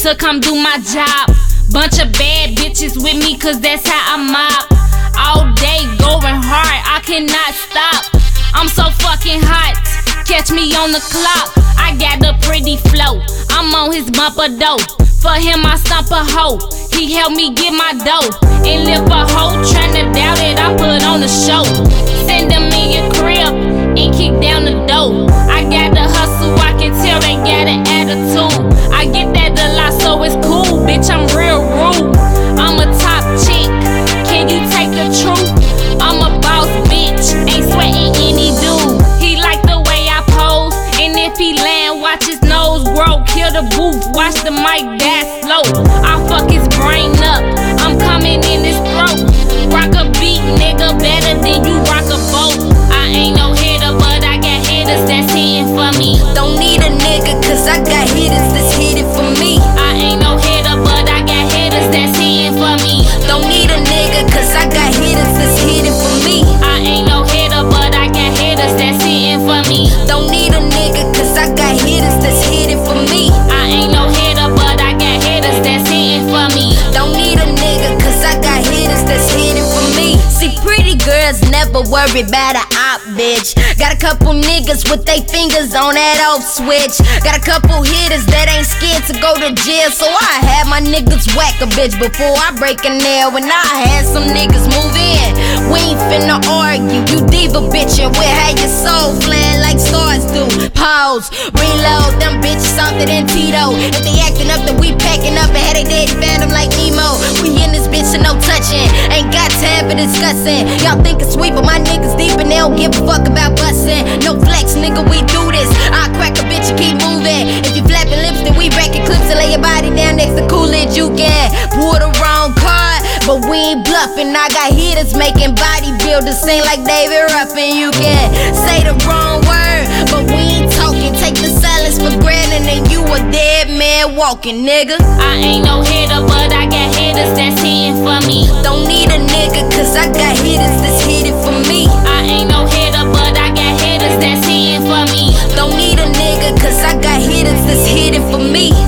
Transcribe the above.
to come do my job. Bunch of bad bitches with me, cause that's how I mob. All day going hard, I cannot stop. I'm so fucking hot, catch me on the clock. I got a pretty flow, I'm on his bumper dough. For him I stomp a hoe, he helped me get my dough. And lift a hoe, tryna doubt it, I put on the show. Send them in your crib and kick down the door. I got the hustle, I can tell they got an attitude. I get that a lot, so it's cool, bitch, I'm real rude. I'm a top chick, can you take the truth? I'm a boss bitch, ain't sweating any dude. He like the way I pose, and if he land, watch his nose grow. Kill the booth, watch the mic die slow. I fuck his brain up, I'm coming in his throat. Rock a beat, nigga, better than you rock a boat. I ain't no hitter, but I got hitters that's hitting for me. Don't need a nigga, cause I got hitters that's hitting for me. I ain't no hitter, but I got hitters that's hitting for me. Don't need a nigga, cause I got hitters that's hitting for me. I ain't no hitter, but I got hitters that's hitting for me. Don't need a nigga, cause I got hitters that's hitting for me. I ain't no hitter, but I got hitters that's hitting for me. Don't need a nigga, cause I got hitters that's hitting for me. See, pretty girls never worry about a op, bitch. Got a couple niggas with they fingers on that off switch. Got a couple hitters that ain't scared to go to jail. So I had my niggas whack a bitch before I break a nail. When I had some niggas move in, we ain't finna argue. You diva bitchin' with how your soul flying like stars do. Pause, reload, them bitches softer than Tito. If they acting up, then we packing up and had they daddy found them like Nemo. We in this bitch and no touching, ain't got time for discussing. Y'all think it's sweet, but my niggas deep and they don't give a fuck about bustin'. No flex, nigga, we do this. I crack a bitch and keep moving. If you flapping lips, then we wrecking clips and lay your body down next to Coolidge. You can pull the wrong card, but we ain't bluffing. I got hitters making bodybuilders sing like David Ruffin. You can say the wrong word, but we ain't talking. Take the silence for granted and you a dead man walking, nigga. I ain't no hitter, but I got hitters that's hitting for me. Don't need a nigga, cause I got hitters that's hitting for me. I ain't no hitter, but I got hitters that's hitting for me. Don't need a nigga, cause I got hitters that's hitting for me.